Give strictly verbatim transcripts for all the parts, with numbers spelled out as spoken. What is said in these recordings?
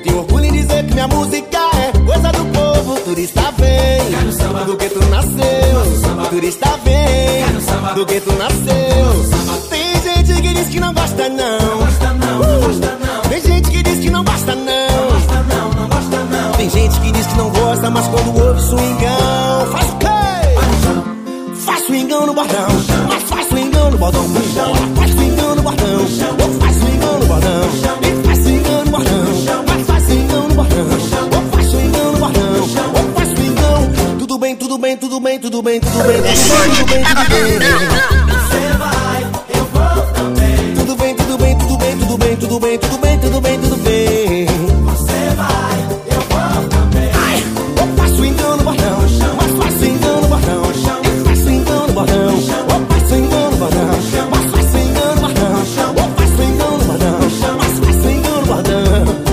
tenho orgulho em dizer que minha música é coisa do povo. Turista vem, do que tu nasceu. Turista vem, do que tu nasceu. Tem gente que diz que não gosta não. uh, Tem gente que diz que não gosta não. Tem gente que diz que não gosta, mas quando ouve swingão faz o quê? Faz swingão no bordão. Mas faz swingão no bordão. Faz swingão no bordão. Ou faz swingão no bordão. E faz swingão no bordão. Mas faz swingão no bordão. Ou faz swingão no bordão. Ou faz swingão. Tudo bem, tudo bem, tudo bem, tudo bem, tudo bem, tudo bem, tudo bem, tudo bem. Você vai, eu vou também. Tudo bem, tudo bem, tudo bem, tudo bem, tudo bem, tudo bem, tudo bem, tudo bem. Você vai, eu vou também. Ai, ou faz swingão no bordão. Mas faz swingão no bordão. E faz swingão no bordão. Ou faz swingão no bordão. Mas faz swingão no bordão. Ou faz swingão no bordão. Mas faz swingão no bordão.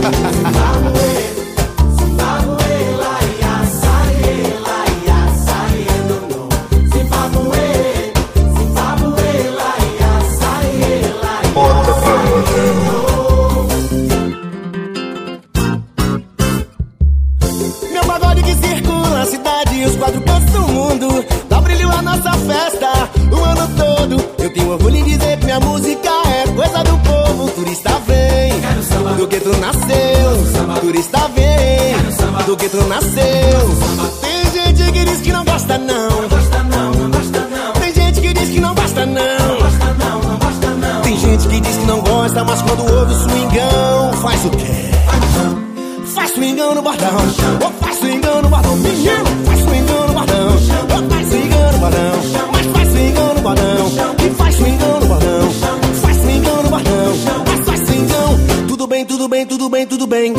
Meu pagode que circula a cidade e os quatro cantos do mundo, dá brilho à nossa festa o ano todo. Eu tenho orgulho em dizer que minha música é coisa do povo. Turista vem, do que tu nasceu. Turista vem, do que tu nasceu. Tem gente que diz que não gosta não. Tem gente que diz que não gosta não. Tem gente que diz que não gosta, mas quando ouve o swingão faz o quê? Faz swingão no bordão. Ou faz swingão no bordão. Menino, faz swingão no bordão. Ou faz swingão no bordão. Mas faz swingão no bordão. E faz swingão no bordão. Faz swingão no bordão. Mas faz swingão. Tudo bem, tudo bem, tudo bem, tudo bem.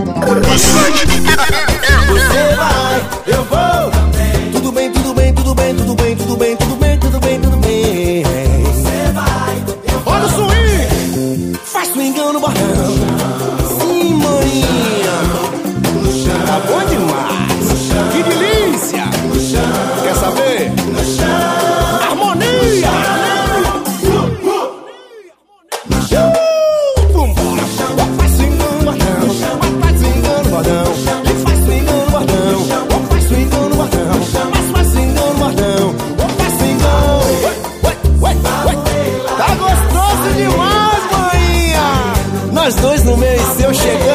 Você vai, eu vou também. Tudo bem, tudo bem, tudo bem, tudo bem, tudo bem, tudo bem, tudo bem, tudo bem. Você vai, eu vou. Olha o swing. Faz swingão no bordão. Sim, maninha. Tá bom demais. Que delícia. Quer saber? Harmonia. Vambora. Faz swingão no bordão. Faz swingão no bordão. E faz swingão no bordão. Faz swingão no bordão. Mas faz swingão no bordão. Faz swingão. Tá gostoso demais, maninha. Nós dois no meio, seu chegando.